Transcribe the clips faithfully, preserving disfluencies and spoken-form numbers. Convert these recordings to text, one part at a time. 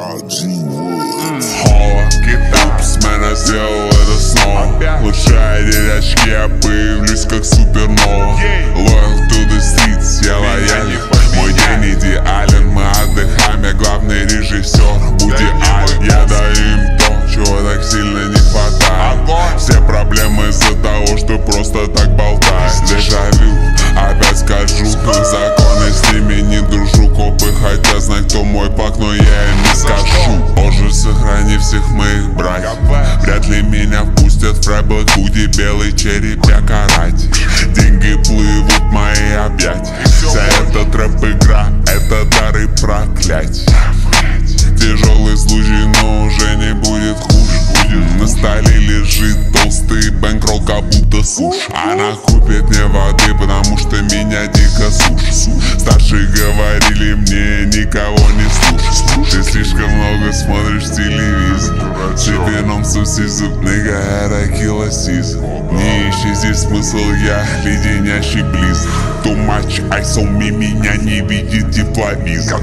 Хола, упс, мене сделал это снова. Лучшая день очки, я появлюсь как супернова. Loyal to the streets, я лоялен. Мой день идеален, мы отдыхаем, я главный режиссер. Будь идеален, я даю им то, чего так сильно не хватает. Все проблемы из-за того, что просто так болтаешь. Дежавю, опять скажу, законы с ними не дружу. Копы хотят знать, кто мой пак, но я им не скажу. Боже, сохрани всех моих братьев. Вряд ли меня впустят в фрайблэк, худи, белый череп, я каратель. Деньги плывут в мои объятия. Вся эта трэп-игра, это дары проклятия. Тяжелый случай, но уже не будет хуже. На столе лежит толстый бэнкролл, как будто суш. Она купит мне воды, потому что меня дико сушит. Старшие говорили мне, никого не слушай. Ты слишком много смотришь телевизор. Цепеном сусизм, нигга, это килосизм. Не ищи здесь смысл, я леденящий близок. Too much ice on me, меня не видит тепловизор.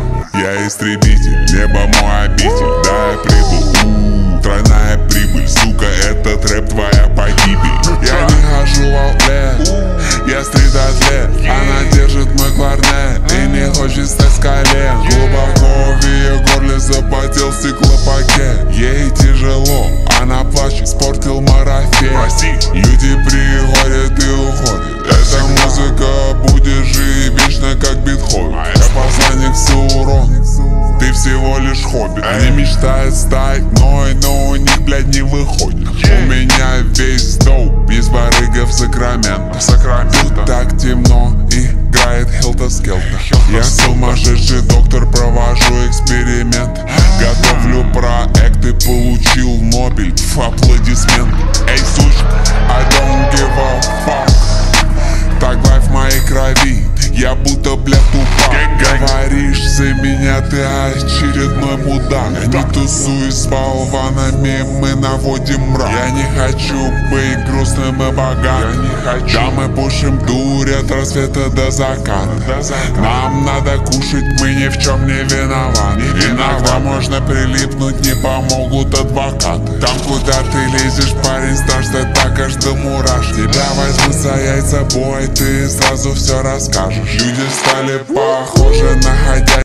Я истребитель, небо мой обитель. Да, я прибыл, тройная прибыль. Сука, это трэп, твоя погибель. Я не хожу в аутлет, я стрит-атлет. Она держит мой кларнет и не хочет стать с колен. Глубоко в ее горле запотел стеклопакет. Ей тяжело, она плачет, испортил марафет. Люди приходят и уходят. Эта музыка будет жить вечно, как Бетховен. Я посланник Саурона, ты всего лишь хоббит. Они мечтают стать мной, но у них, блядь, не выходит. У меня весь доуп, есть барыга в Сакраменто. Тут так темно, играет Хелта-Скелта. Я сумасшедший доктор, провожу эксперимент. Готовлю проект и получил Нобель. Аплодисмент. Эй, сучка, I don't give a fuck. Так лайф в моей крови, я будто, блядь, тупак. Говоришь за меня, ты очередной мудак. Я не тусуюсь с болванами, мы наводим мрак. Я не хочу быть грустным и богатым. Да, мы пушим дурь от рассвета до заката. Нам надо кушать, мы ни в чем не виноваты. Иногда можно прилипнуть, не помогут адвокаты. Там, куда ты лезешь, парень, страшно так аж до мураш. Тебя возьмут за яйца, бой, ты сразу все расскажешь. Люди стали похожи на ходя.